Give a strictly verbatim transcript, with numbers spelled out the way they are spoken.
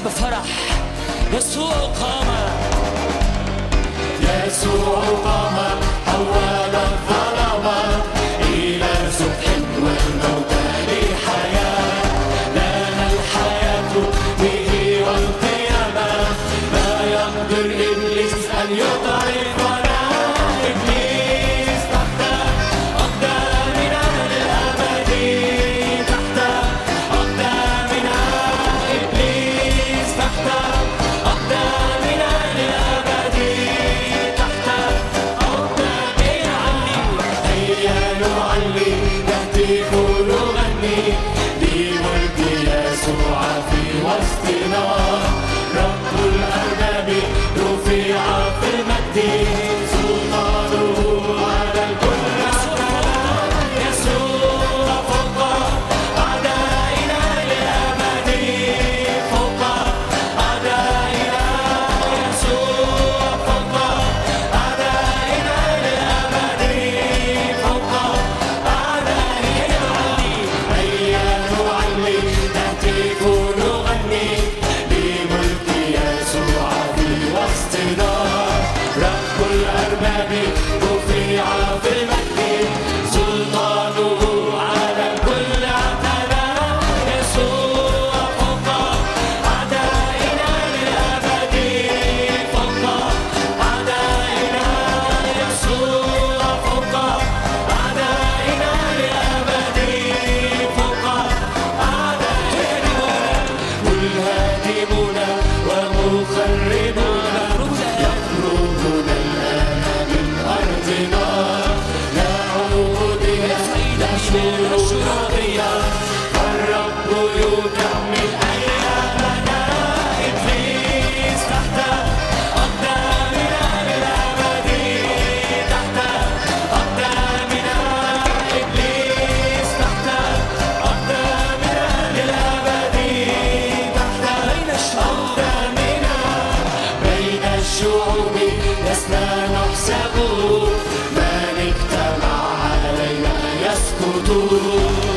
بفرح. يسوع قام، يسوع قام حول الظلام إلى صبح والموت لحياة. لنا الحياة به والقيامة، لا يقدر إبليس أن يضعفنا. إبليس تحت أقدامنا للأبد، تحت أقدامنا. إبليس تحت أقدامنا للأبد، تحت أقدامنا. هيا نعلي نهتف نغني بملك يسوع في وسطنا. رب الأرباب رفع في المجد، سلطانه على الكل. يسوع فوق أعدائنا للأبد، فوق أعدائنا. يسوع فوق أعدائنا للأبد، فوق أعدائنا. هيا نعلي نهتف نغني بملك يسوع في وسطنا. رب الأرباب رفع في المجد، سلطانه على الكل اعتلى. يسوع فوق أعدائنا للأبد، فوق أعدائنا. يسوع فوق أعدائنا للأبد، فوق أعدائنا. والهادمون ومخربون يخرجون الآن من أرضنا. نعود نشر قضية، فالرب يكمل أيامنا. إبليس تحت أقدامنا للأبد، تحت أقدامنا. إبليس تحت أقدامنا للأبد، تحت أقدامنا. بين الشعوب لسنا نحسب، من اجتمع علينا يسقط.